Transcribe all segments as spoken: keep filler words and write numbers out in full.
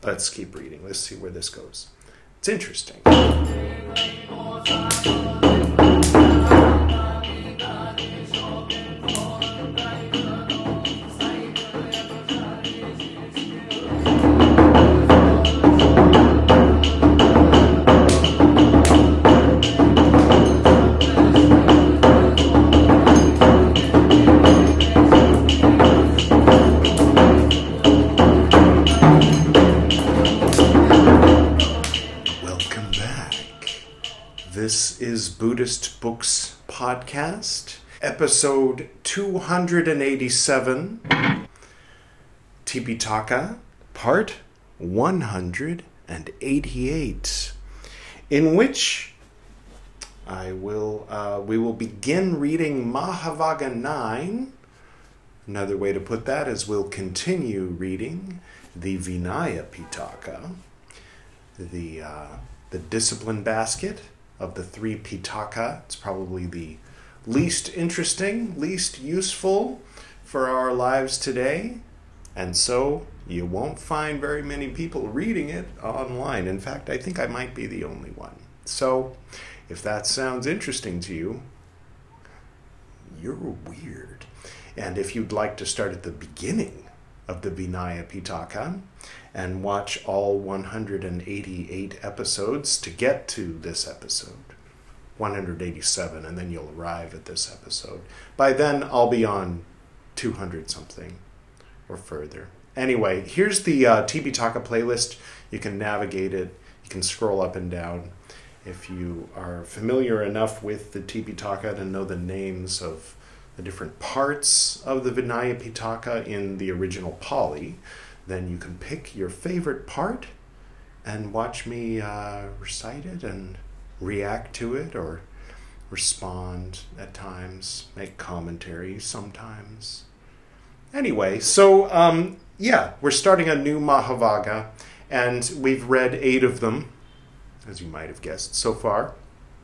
Let's keep reading. Let's see where this goes. It's interesting. This is Buddhist Books Podcast, episode two hundred eighty-seven, Tipitaka, part one hundred eighty-eight, in which I will uh, we will begin reading Mahavagga nine. Another way to put that is we'll continue reading the Vinaya Pitaka, the uh, the discipline basket of the three Pitaka. It's probably the least interesting, least useful for our lives today. And so you won't find very many people reading it online. In fact, I think I might be the only one. So if that sounds interesting to you, you're weird. And if you'd like to start at the beginning of the Vinaya Pitaka and watch all one hundred eighty-eight episodes to get to this episode, one hundred eighty-seven, and then you'll arrive at this episode. By then, I'll be on two hundred something or further. Anyway, here's the uh, Tipitaka playlist. You can navigate it. You can scroll up and down. If you are familiar enough with the Tipitaka to know the names of the different parts of the Vinaya Pitaka in the original Pali, then you can pick your favorite part and watch me uh, recite it and react to it or respond at times, make commentary sometimes. Anyway, so um, yeah, we're starting a new Mahavagga, and we've read eight of them, as you might have guessed so far.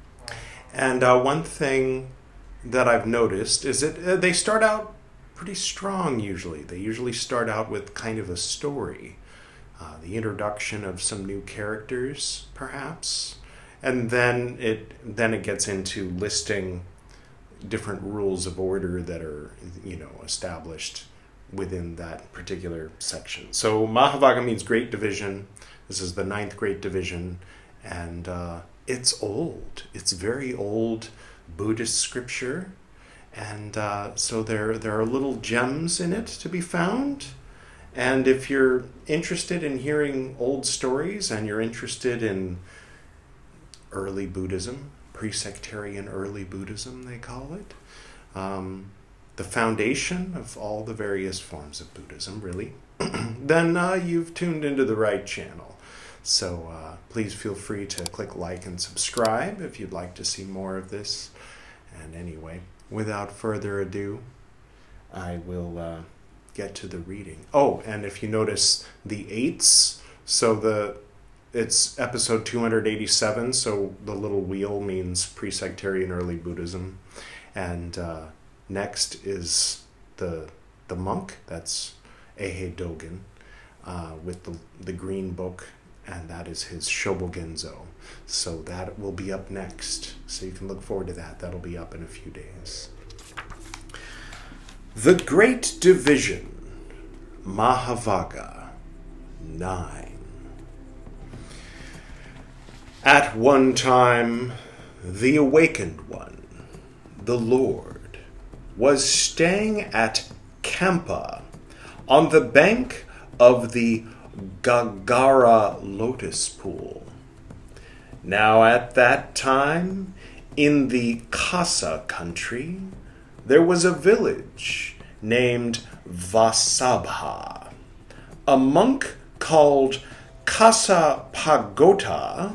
And uh, one thing that I've noticed is that uh, they start out pretty strong usually. They usually start out with kind of a story, uh, the introduction of some new characters, perhaps, and then it then it gets into listing different rules of order that are, you know, established within that particular section. So Mahavagga means Great Division. This is the ninth Great Division, and uh, it's old. It's very old Buddhist scripture. And uh, so there there are little gems in it to be found. And if you're interested in hearing old stories and you're interested in early Buddhism, pre-sectarian early Buddhism, they call it, um, the foundation of all the various forms of Buddhism, really, then uh, you've tuned into the right channel. So uh, please feel free to click like and subscribe if you'd like to see more of this. And anyway, without further ado, I will uh, get to the reading. Oh, and if you notice the eights, so the it's episode two hundred eighty-seven, so the little wheel means pre-sectarian early Buddhism. And uh, next is the the monk, that's Eihei Dogen, uh, with the, the green book, and that is his Shobogenzo. So that will be up next. So you can look forward to that. That'll be up in a few days. The Great Division, Mahavagga nine. At one time, the Awakened One, the Lord, was staying at Kampa on the bank of the Gagara Lotus Pool. Now at that time, in the Kasa country, there was a village named Vasabha. A monk called Kasapagota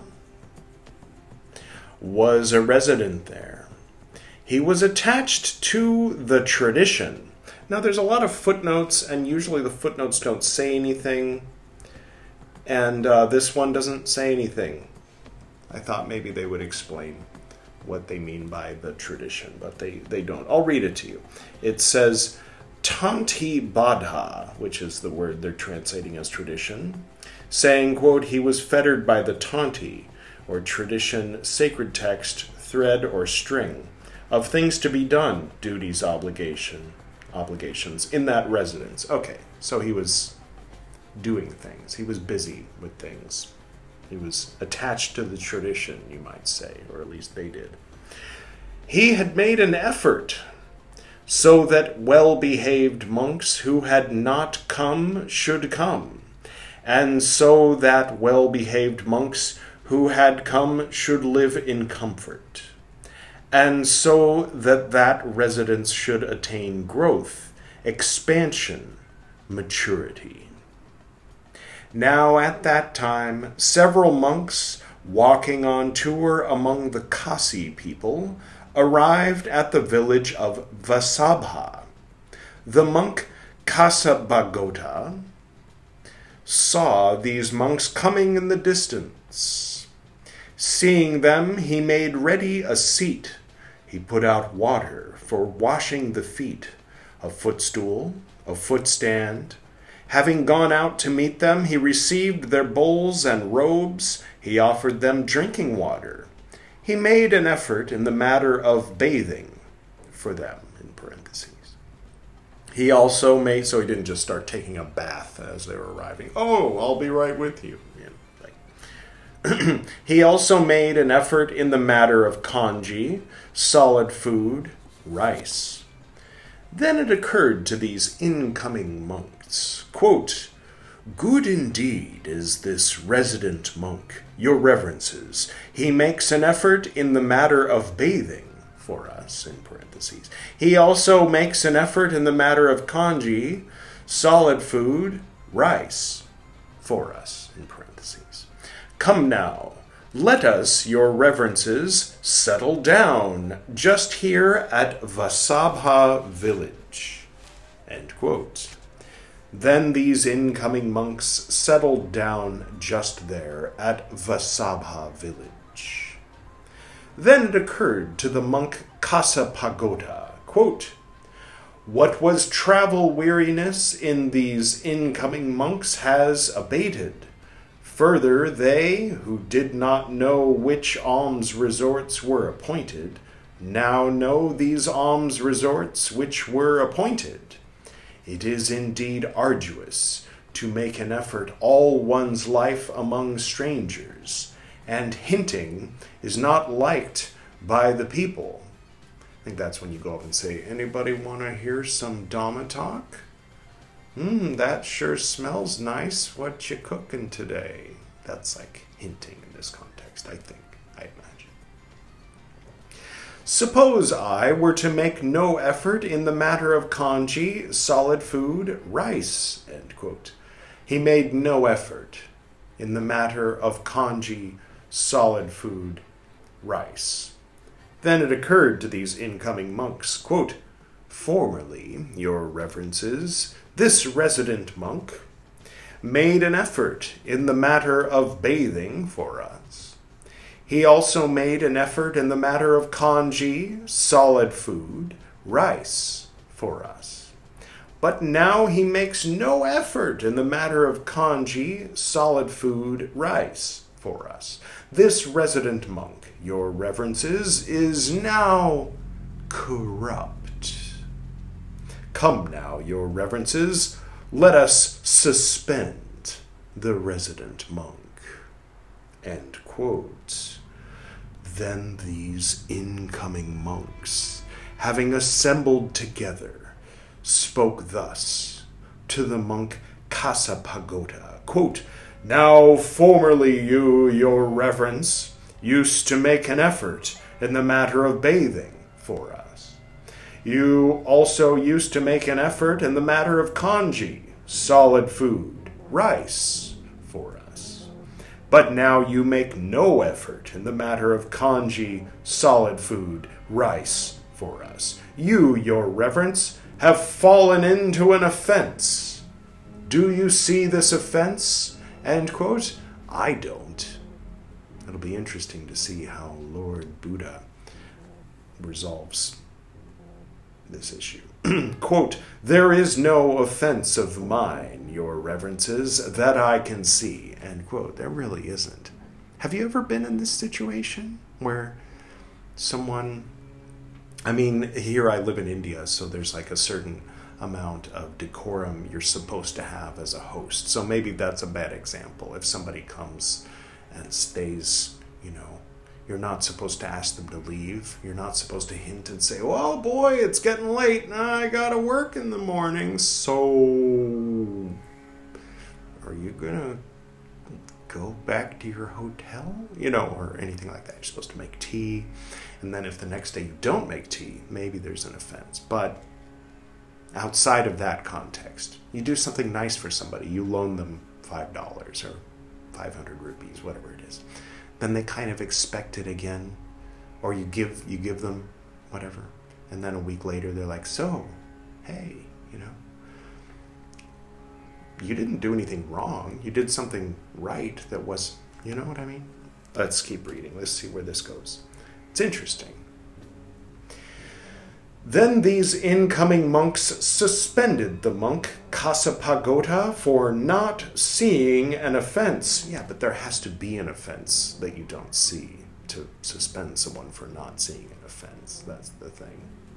was a resident there. He was attached to the tradition. Now there's a lot of footnotes, and usually the footnotes don't say anything, and uh, this one doesn't say anything. I thought maybe they would explain what they mean by the tradition, but they, they don't. I'll read it to you. It says, Tanti Badha, which is the word they're translating as tradition, saying, quote, he was fettered by the tanti, or tradition, sacred text, thread, or string, of things to be done, duties, obligation, obligations, in that residence. Okay, so he was doing things. He was busy with things. He was attached to the tradition, you might say, or at least they did. He had made an effort so that well-behaved monks who had not come should come, and so that well-behaved monks who had come should live in comfort, and so that that residence should attain growth, expansion, maturity. Now at that time, several monks, walking on tour among the Kasi people, arrived at the village of Vasabha. The monk Kasabhagota saw these monks coming in the distance. Seeing them, he made ready a seat. He put out water for washing the feet, a footstool, a footstand. Having gone out to meet them, he received their bowls and robes. He offered them drinking water. He made an effort in the matter of bathing for them, in parentheses. He also made, so he didn't just start taking a bath as they were arriving. Oh, I'll be right with you. You know, like. He also made an effort in the matter of kanji, solid food, rice. Then it occurred to these incoming monks, quote, good indeed is this resident monk, your reverences. He makes an effort in the matter of bathing for us, in parentheses. He also makes an effort in the matter of kanji, solid food, rice, for us, in parentheses. Come now, let us, your reverences, settle down just here at Vasabha village, end quote. Then these incoming monks settled down just there at Vasabha village. Then it occurred to the monk Kasabhagota, quote, what was travel weariness in these incoming monks has abated. Further, they, who did not know which alms resorts were appointed, now know these alms resorts which were appointed. It is indeed arduous to make an effort all one's life among strangers, and hinting is not liked by the people. I think that's when you go up and say, anybody want to hear some Dhamma talk? Hmm, that sure smells nice. What you cooking today? That's like hinting in this context, I think, I imagine. Suppose I were to make no effort in the matter of kanji, solid food, rice, end quote. He made no effort in the matter of kanji, solid food, rice. Then it occurred to these incoming monks, quote, formerly, your reverences, this resident monk made an effort in the matter of bathing for us. He also made an effort in the matter of kanji, solid food, rice, for us. But now he makes no effort in the matter of kanji, solid food, rice, for us. This resident monk, your reverences, is now corrupt. Come now, your reverences, let us suspend the resident monk. End quote. Then these incoming monks, having assembled together, spoke thus to the monk Kasabhagota, quote, now formerly you, your reverence, used to make an effort in the matter of bathing for us. You also used to make an effort in the matter of kanji, solid food, rice, for us. But now you make no effort in the matter of kanji, solid food, rice, for us. You, your reverence, have fallen into an offense. Do you see this offense? End quote. I don't. It'll be interesting to see how Lord Buddha resolves this issue. Quote, "There is no offense of mine, your reverences, that I can see." End quote. There really isn't. Have you ever been in this situation where someone, I mean, here I live in India, so there's like a certain amount of decorum you're supposed to have as a host. So maybe that's a bad example. If somebody comes and stays, you know, you're not supposed to ask them to leave. You're not supposed to hint and say, "Well, boy, it's getting late. I gotta work in the morning. So, are you gonna go back to your hotel?" You know, or anything like that. You're supposed to make tea. And then if the next day you don't make tea, maybe there's an offense. But outside of that context, you do something nice for somebody. You loan them five dollars or five hundred rupees, whatever it is. Then they kind of expect it again. Or you give you give them whatever. And then a week later they're like, "So, hey, you know, you didn't do anything wrong. You did something right that was," you know what I mean? Let's keep reading. Let's see where this goes. It's interesting. "Then these incoming monks suspended the monk Kasapagota for not seeing an offense." Yeah, but there has to be an offense that you don't see to suspend someone for not seeing an offense. That's the thing.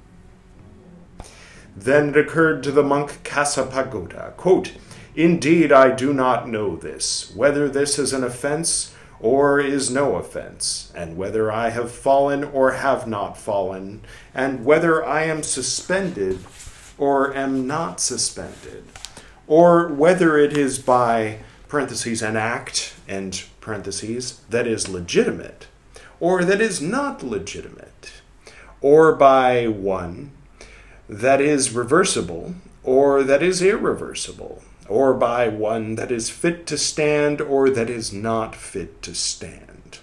"Then it occurred to the monk Kasapagota," quote, "Indeed, I do not know this, whether this is an offense or is no offense, and whether I have fallen or have not fallen, and whether I am suspended or am not suspended, or whether it is by," parentheses, "an act," and parentheses, "that is legitimate, or that is not legitimate, or by one that is reversible, or that is irreversible, or by one that is fit to stand, or that is not fit to stand.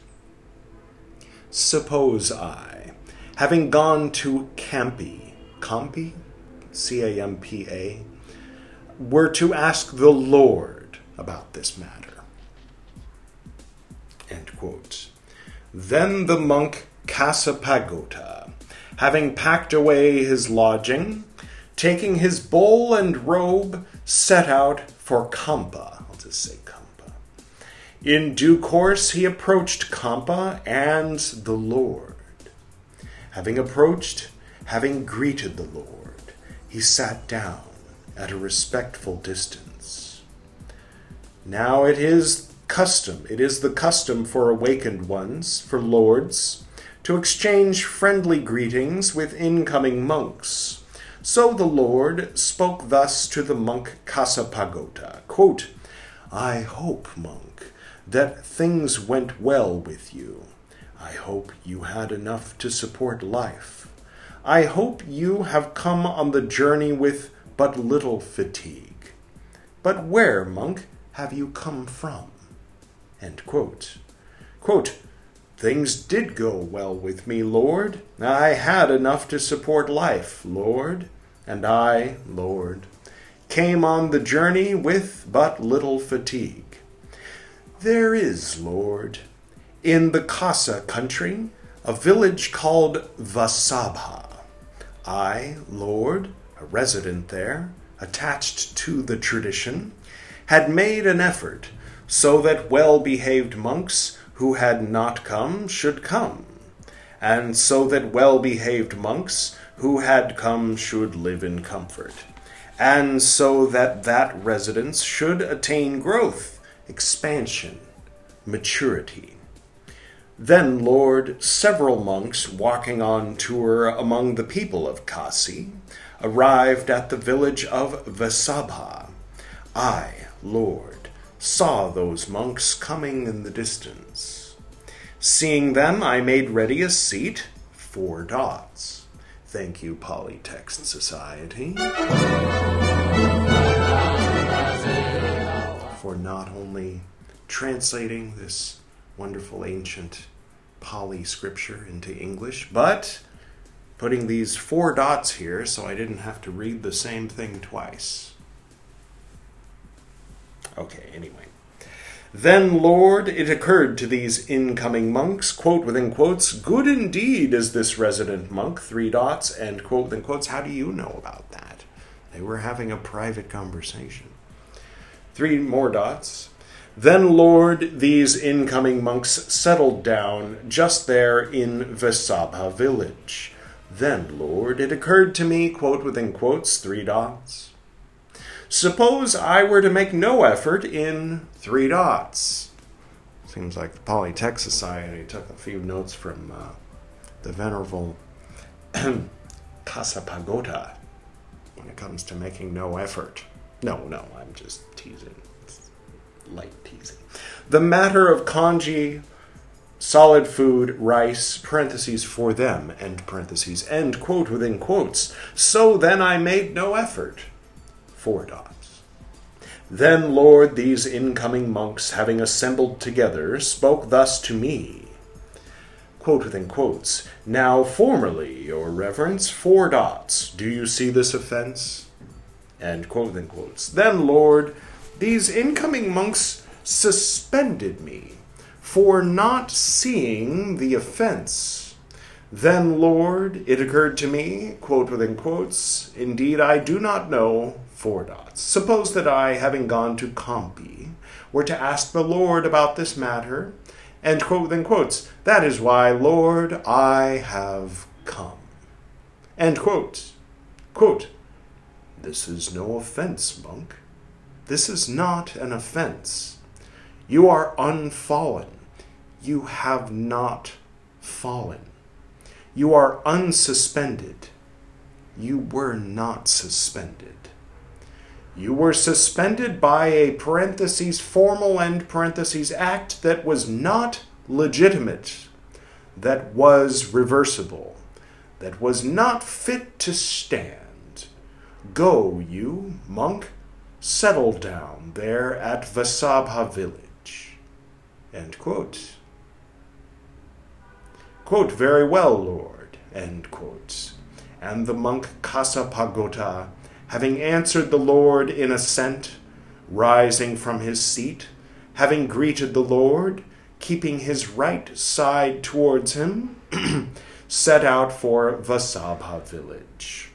Suppose I, having gone to Campi, Campi, C A M P A, were to ask the Lord about this matter." End quote. "Then the monk Kasapagota, having packed away his lodging, taking his bowl and robe, set out for Kampa." I'll just say Kampa. "In due course he approached Kampa and the Lord. Having approached, having greeted the Lord, he sat down at a respectful distance. Now it is custom, it is the custom for awakened ones, for lords, to exchange friendly greetings with incoming monks. So the Lord spoke thus to the monk Kasapagota, quote, "I hope, monk, that things went well with you. I hope you had enough to support life. I hope you have come on the journey with but little fatigue. But where, monk, have you come from?" End quote. Quote, "Things did go well with me, Lord. I had enough to support life, Lord. And I, Lord, came on the journey with but little fatigue. There is, Lord, in the Kasa country, a village called Vasabha. I, Lord, a resident there, attached to the tradition, had made an effort so that well-behaved monks who had not come should come, and so that well-behaved monks who had come should live in comfort, and so that that residence should attain growth, expansion, maturity. Then, Lord, several monks walking on tour among the people of Kasi arrived at the village of Vasabha. I, Lord, saw those monks coming in the distance. Seeing them, I made ready a seat, four dots. Thank you, Polytext Society, for not only translating this wonderful ancient Pali scripture into English, but putting these four dots here so I didn't have to read the same thing twice. Okay, anyway. Then, Lord, it occurred to these incoming monks, quote within quotes, good indeed is this resident monk, three dots, and quote within quotes, how do you know about that? They were having a private conversation. Three more dots. Then, Lord, these incoming monks settled down just there in Vasabha village. Then, Lord, it occurred to me, quote within quotes, three dots. Suppose I were to make no effort in three dots. Seems like the Polytech Society took a few notes from uh, the venerable Kasapagota when it comes to making no effort. No, no, I'm just teasing. It's light teasing. The matter of kanji, solid food, rice, parentheses for them, end parentheses, end quote within quotes. So then I made no effort. Four dots. Then, Lord, these incoming monks, having assembled together, spoke thus to me. Quote within quotes. Now, formerly, your reverence, four dots. Do you see this offense? And quote within quotes. Then, Lord, these incoming monks suspended me for not seeing the offense. Then, Lord, it occurred to me, quote within quotes, indeed I do not know, four dots. Suppose that I, having gone to Kampi, were to ask the Lord about this matter, and quote within quotes, that is why, Lord, I have come. End quote. Quote, this is no offense, monk. This is not an offense. You are unfallen. You have not fallen. You are unsuspended. You were not suspended. You were suspended by a parentheses formal end parentheses act that was not legitimate, that was reversible, that was not fit to stand. Go, you, monk, settle down there at Vasabha village. End quote. Quote, very well, Lord, end quote. And the monk Kasapagota, having answered the Lord in assent, rising from his seat, having greeted the Lord, keeping his right side towards him, set out for Vasabha village.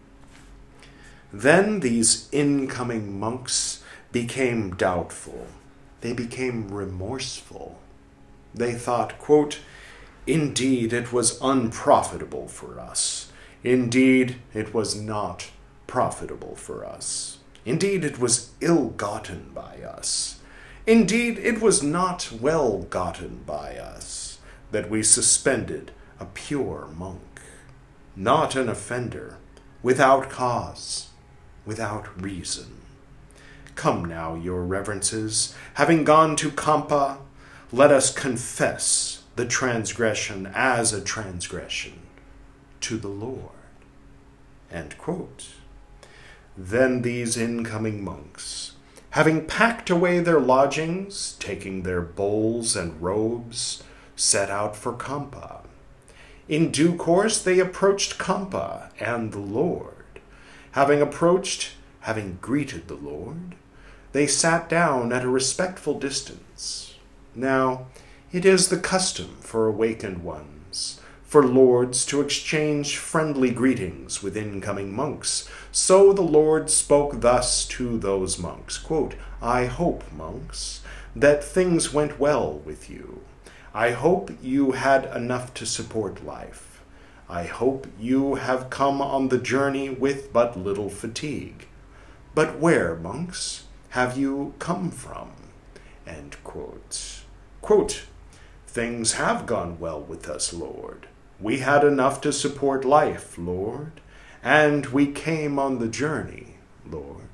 Then these incoming monks became doubtful. They became remorseful. They thought, quote, indeed, it was unprofitable for us. Indeed, it was not profitable for us. Indeed, it was ill-gotten by us. Indeed, it was not well-gotten by us that we suspended a pure monk, not an offender, without cause, without reason. Come now, your reverences, having gone to Kampa, let us confess the transgression as a transgression to the Lord. End quote. Then these incoming monks, having packed away their lodgings, taking their bowls and robes, set out for Kampa. In due course they approached Kampa and the Lord. Having approached, having greeted the Lord, they sat down at a respectful distance. Now, it is the custom for awakened ones, for lords to exchange friendly greetings with incoming monks. So the Lord spoke thus to those monks, quote, I hope, monks, that things went well with you. I hope you had enough to support life. I hope you have come on the journey with but little fatigue. But where, monks, have you come from? End quote. Quote, things have gone well with us, Lord. We had enough to support life, Lord, and we came on the journey, Lord,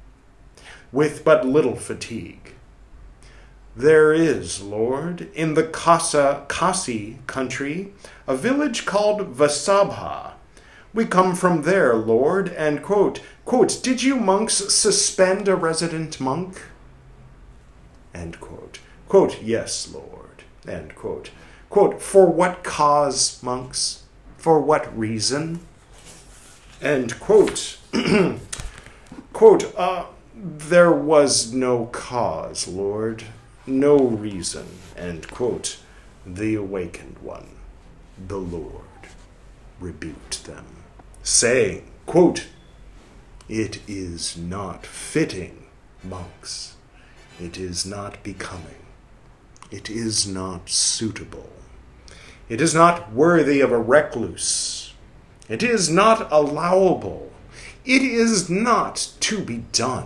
with but little fatigue. There is, Lord, in the Kasa, Kasi country, a village called Vasabha. We come from there, Lord, and quote, quote, did you monks suspend a resident monk? End quote. Quote, yes, Lord. End quote. Quote, for what cause, monks? For what reason? End quote. Quote, uh, there was no cause, Lord. no reason, end quote. The awakened one, the Lord, rebuked them, saying, quote, it is not fitting, monks. It is not becoming. It is not suitable. It is not worthy of a recluse. It is not allowable. It is not to be done.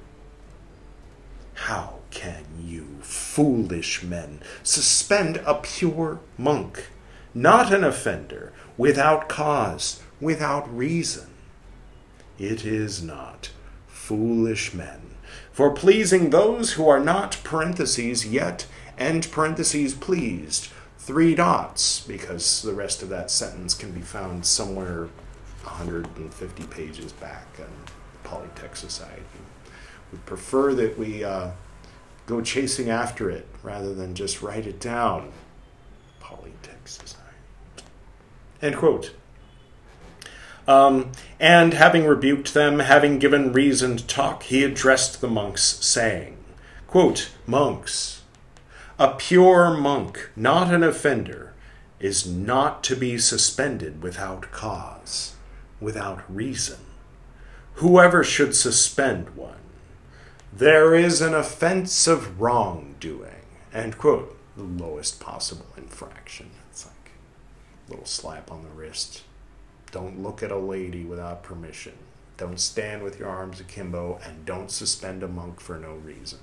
How can you, foolish men, suspend a pure monk, not an offender, without cause, without reason? It is not, foolish men, for pleasing those who are not, parentheses, yet, and parentheses, pleased, three dots, because the rest of that sentence can be found somewhere one hundred fifty pages back in the Polytech Society. We prefer that we uh, go chasing after it rather than just write it down. Polytech Society. End quote. Um, and having rebuked them, having given reason to talk, he addressed the monks, saying, quote, monks, a pure monk, not an offender, is not to be suspended without cause, without reason. Whoever should suspend one, there is an offense of wrongdoing, end quote. The lowest possible infraction. It's like a little slap on the wrist. Don't look at a lady without permission. Don't stand with your arms akimbo, and don't suspend a monk for no reason.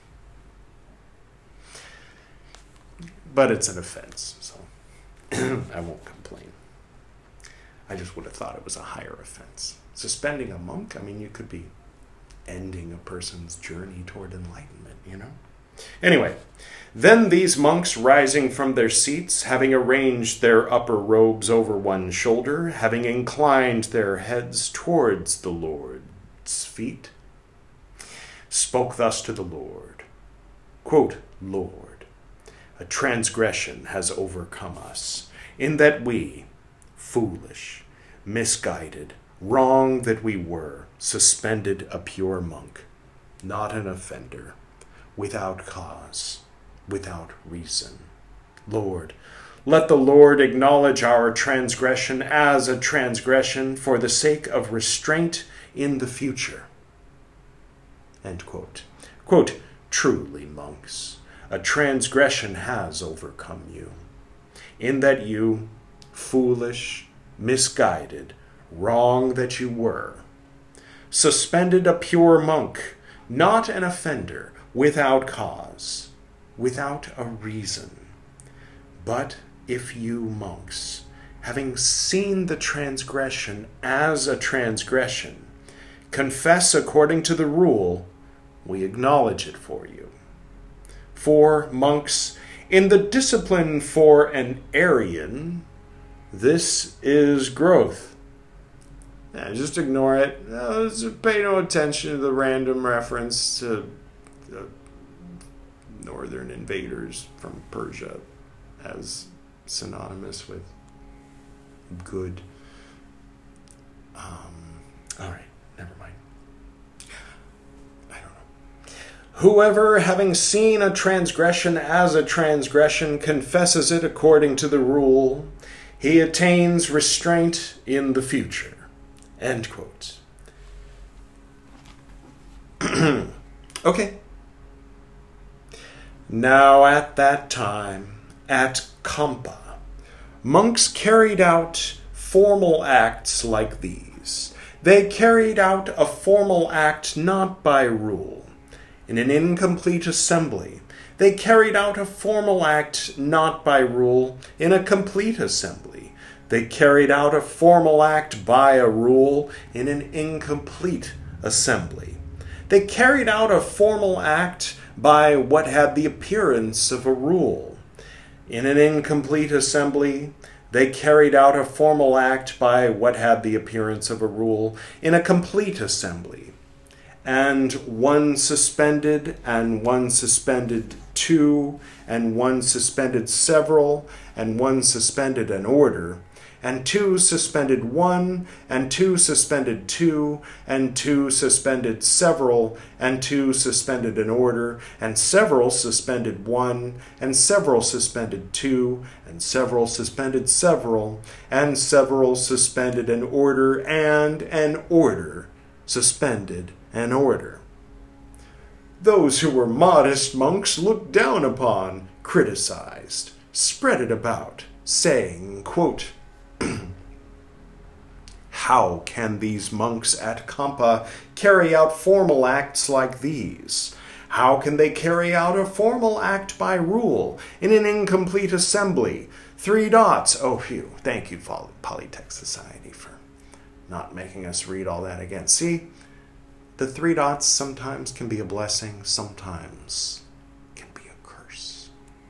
But it's an offense, so I won't complain. I just would have thought it was a higher offense. Suspending a monk, I mean, you could be ending a person's journey toward enlightenment, you know? Anyway, then these monks, rising from their seats, having arranged their upper robes over one shoulder, having inclined their heads towards the Lord's feet, spoke thus to the Lord, quote, Lord, a transgression has overcome us, in that we, foolish, misguided, wrong that we were, suspended a pure monk, not an offender, without cause, without reason. Lord, let the Lord acknowledge our transgression as a transgression for the sake of restraint in the future. End quote. Quote, truly, monks, a transgression has overcome you, in that you, foolish, misguided, wrong that you were, suspended a pure monk, not an offender, without cause, without a reason. But if you, monks, having seen the transgression as a transgression, confess according to the rule, we acknowledge it for you. For, monks, in the discipline for an Arian, this is growth. Now, just ignore it. No, just pay no attention to the random reference to the northern invaders from Persia as synonymous with good. Um, all right, never mind. I don't know. Whoever, having seen a transgression as a transgression, confesses it according to the rule, he attains restraint in the future. End quote. Okay. Now at that time, at Kampa, monks carried out formal acts like these. They carried out a formal act not by rule. In an incomplete assembly, they carried out a formal act not by rule. In a complete assembly, they carried out a formal act by a rule. In an incomplete assembly, they carried out a formal act by what had the appearance of a rule. In an incomplete assembly, they carried out a formal act by what had the appearance of a rule. In a complete assembly, and one suspended, and one suspended two, and one suspended several, and one suspended an order, and two suspended one, and two suspended two, and two suspended several, and two suspended an order, and several suspended one, and several suspended two, and several suspended several, and several suspended an order, and an order suspended an order. Those who were modest monks looked down upon, criticized, spread it about, saying, quote, "How can these monks at Kampa carry out formal acts like these? How can they carry out a formal act by rule in an incomplete assembly? Three dots." Oh, phew. Thank you, Polytech Society, for not making us read all that again. See, the three dots sometimes can be a blessing, sometimes can be a curse.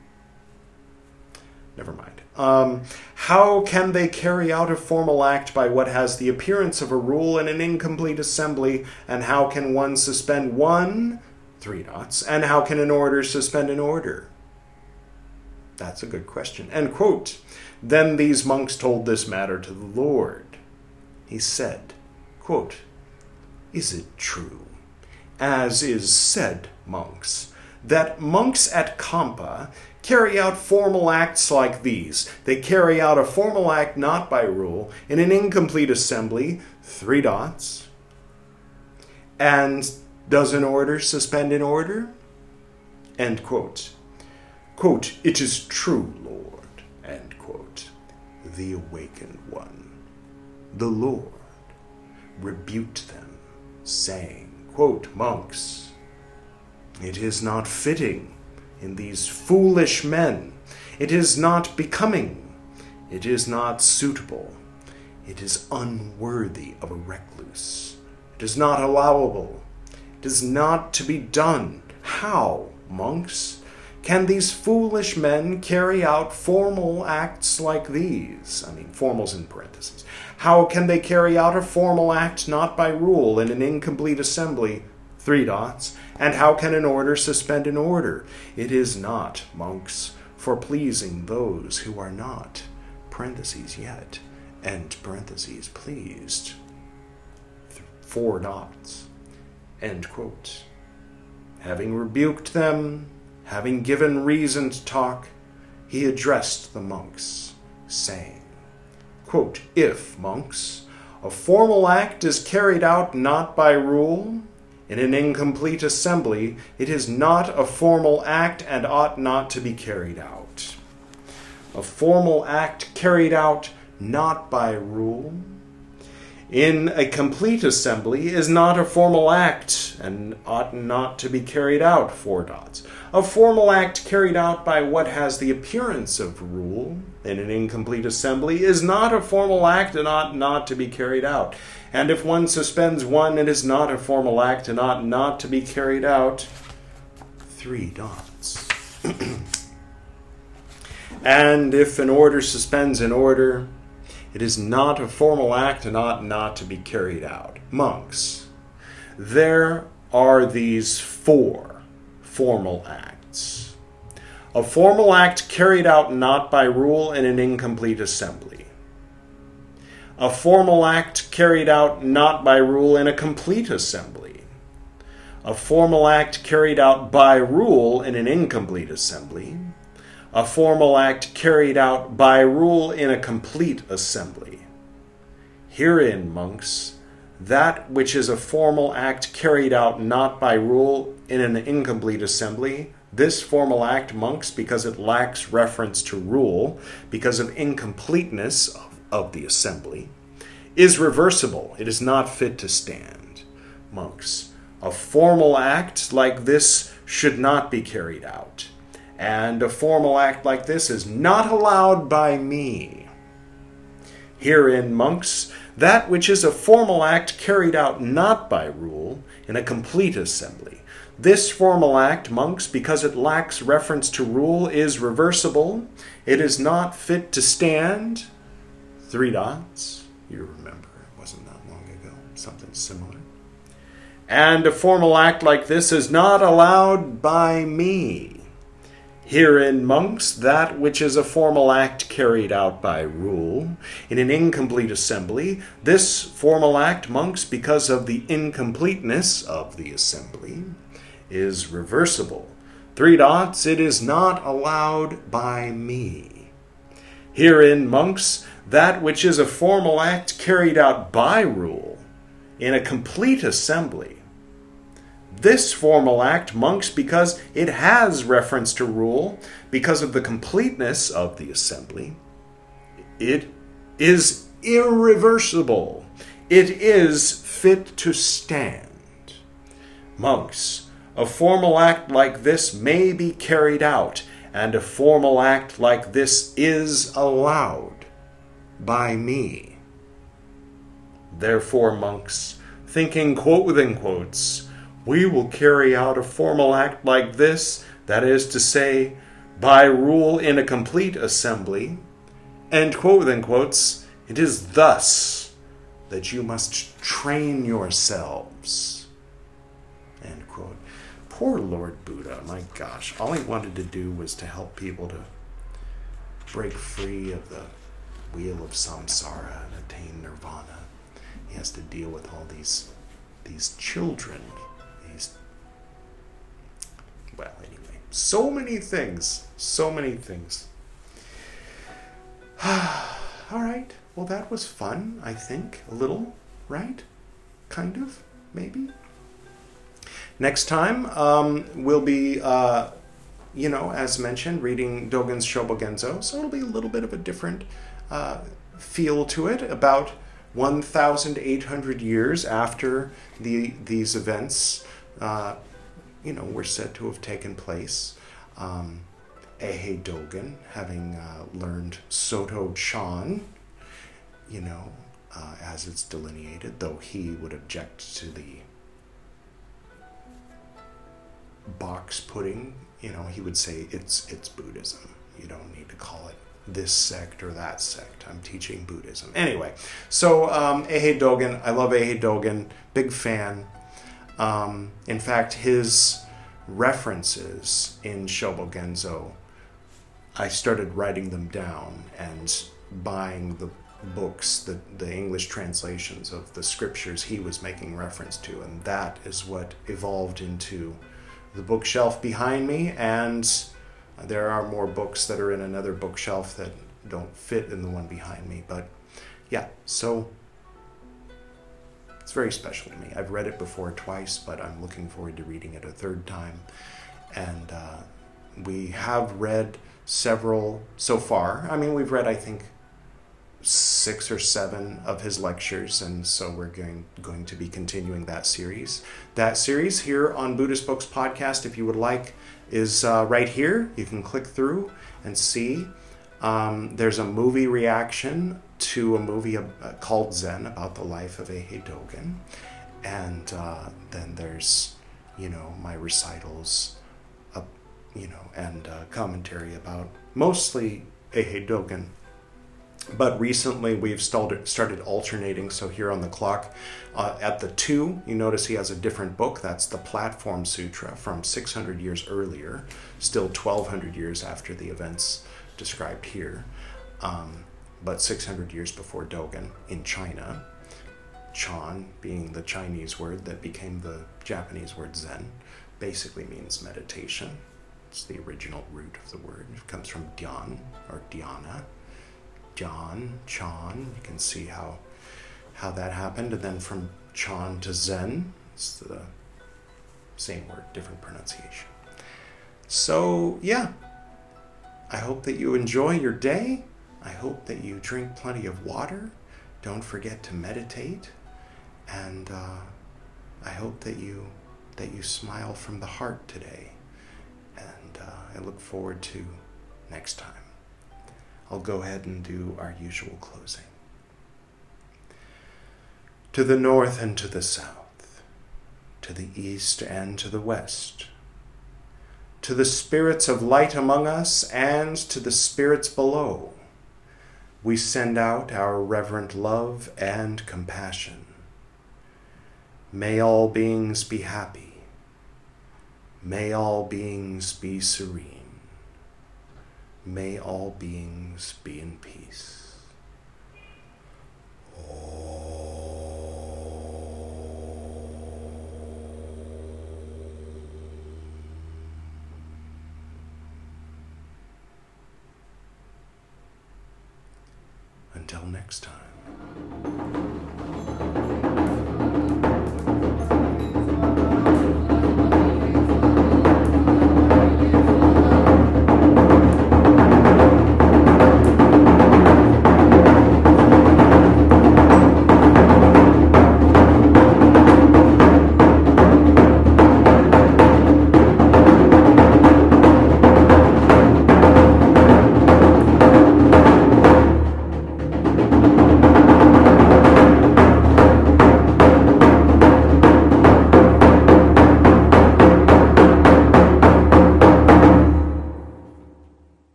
Never mind. Um, how can they carry out a formal act by what has the appearance of a rule in an incomplete assembly? And how can one suspend one? Three dots. And how can an order suspend an order? That's a good question. And quote, "Then these monks told this matter to the Lord. He said," quote, "Is it true, as is said, monks, that monks at Kampa carry out formal acts like these? They carry out a formal act not by rule, in an incomplete assembly, three dots. And does an order suspend an order?" End quote. Quote, "It is true, Lord," end quote. "The awakened one, the Lord, rebuked them, saying," quote, "Monks, it is not fitting in these foolish men. It is not becoming. It is not suitable. It is unworthy of a recluse. It is not allowable. It is not to be done. How, monks, can these foolish men carry out formal acts like these?" I mean, formals in parentheses. "How can they carry out a formal act not by rule in an incomplete assembly?" Three dots. "And how can an order suspend an order? It is not, monks, for pleasing those who are not, parentheses yet, end parentheses pleased." Four dots. End quote. "Having rebuked them, having given reason to talk, he addressed the monks, saying," quote, "If, monks, a formal act is carried out not by rule, in an incomplete assembly, it is not a formal act and ought not to be carried out." A formal act carried out not by rule in a complete assembly is not a formal act and ought not to be carried out. Four dots. A formal act carried out by what has the appearance of rule in an incomplete assembly is not a formal act and ought not to be carried out. And if one suspends one, it is not a formal act and ought not to be carried out. Three dots. And if an order suspends an order, it is not a formal act and ought not to be carried out. Monks, there are these four formal acts. A formal act carried out not by rule in an incomplete assembly. A formal act carried out not by rule in a complete assembly. A formal act carried out by rule in an incomplete assembly. A formal act carried out by rule in a complete assembly. Herein, monks, that which is a formal act carried out not by rule in an incomplete assembly, this formal act, monks, because it lacks reference to rule, because of incompleteness of, of the assembly, is reversible. It is not fit to stand. Monks, a formal act like this should not be carried out. And a formal act like this is not allowed by me. Herein, monks, that which is a formal act carried out not by rule in a complete assembly. This formal act, monks, because it lacks reference to rule, is reversible. It is not fit to stand. Three dots. You remember, it wasn't that long ago. Something similar. And a formal act like this is not allowed by me. Herein, monks, that which is a formal act carried out by rule, in an incomplete assembly, this formal act, monks, because of the incompleteness of the assembly, is reversible. Three dots, it is not allowed by me. Herein, monks, that which is a formal act carried out by rule, in a complete assembly, this formal act, monks, because it has reference to rule, because of the completeness of the assembly, it is irreversible. It is fit to stand. Monks, a formal act like this may be carried out, and a formal act like this is allowed by me. Therefore, monks, thinking quote within quotes, we will carry out a formal act like this, that is to say, by rule in a complete assembly, and quote within quotes, it is thus that you must train yourselves. End quote. Poor Lord Buddha, my gosh. All he wanted to do was to help people to break free of the wheel of samsara and attain nirvana. He has to deal with all these, these children. Well, anyway, so many things, so many things. All right, well, that was fun, I think, a little, right? Kind of, maybe. Next time, um, we'll be, uh, you know, as mentioned, reading Dogen's Shobogenzo, so it'll be a little bit of a different uh, feel to it, about one thousand eight hundred years after the these events uh, you know, were said to have taken place. Um, Eihei Dogen, having uh, learned Soto Chan, you know, uh, as it's delineated, though he would object to the box putting, you know, he would say it's it's Buddhism. You don't need to call it this sect or that sect. I'm teaching Buddhism. Anyway, so um, Eihei Dogen, I love Eihei Dogen, big fan. Um, in fact, his references in Shobogenzo, I started writing them down and buying the books, the, the English translations of the scriptures he was making reference to, and that is what evolved into the bookshelf behind me, and there are more books that are in another bookshelf that don't fit in the one behind me, but yeah, so it's very special to me. I've read it before twice, but I'm looking forward to reading it a third time. And uh, we have read several so far. I mean, we've read, I think, six or seven of his lectures, and so we're going, going to be continuing that series. That series here on Buddhist Books Podcast, if you would like, is uh, right here. You can click through and see. Um, there's a movie reaction to a movie uh, called Zen about the life of Eihei Dogen, and uh, then there's, you know, my recitals, uh, you know, and uh, commentary about mostly Eihei Dogen. But recently we've started started alternating. So here on the clock, uh, at the two, you notice he has a different book. That's the Platform Sutra from six hundred years earlier, still twelve hundred years after the events described here. Um, but six hundred years before Dogen in China. Chan being the Chinese word that became the Japanese word Zen, basically means meditation. It's the original root of the word. It comes from Dhyan or Dhyana. Dhyan, Chan, you can see how how that happened. And then from Chan to Zen, it's the same word, different pronunciation. So yeah, I hope that you enjoy your day. I hope that you drink plenty of water. Don't forget to meditate. And uh, I hope that you that you smile from the heart today. And uh, I look forward to next time. I'll go ahead and do our usual closing. To the north and to the south, to the east and to the west, to the spirits of light among us and to the spirits below, we send out our reverent love and compassion. May all beings be happy. May all beings be serene. may all beings be in peace. Until next time.